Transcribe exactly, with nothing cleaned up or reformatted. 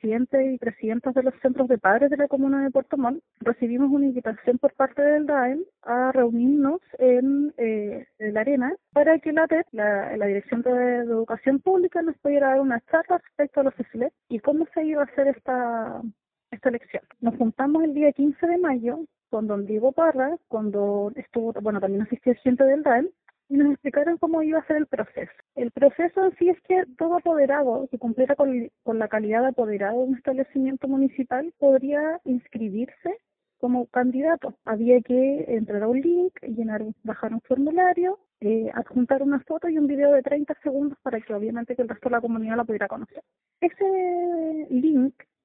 presidentes y presidentas de los centros de padres de la comuna de Puerto Montt, recibimos una invitación por parte del D A E M a reunirnos en, eh, en la arena para que la D E P, la, la Dirección de, de Educación Pública, nos pudiera dar una charla respecto a los C C L E y cómo se iba a hacer esta, esta elección. Nos juntamos el día quince de mayo con don Diego Parra, cuando estuvo, bueno, también asistió gente del D A E M, y nos explicaron cómo iba a ser el proceso. El proceso en sí es que todo apoderado que cumpliera con, con la calidad de apoderado de un establecimiento municipal podría inscribirse como candidato. Había que entrar a un link, llenar, bajar un formulario, eh, adjuntar una foto y un video de treinta segundos para que obviamente que el resto de la comunidad la pudiera conocer. Ese link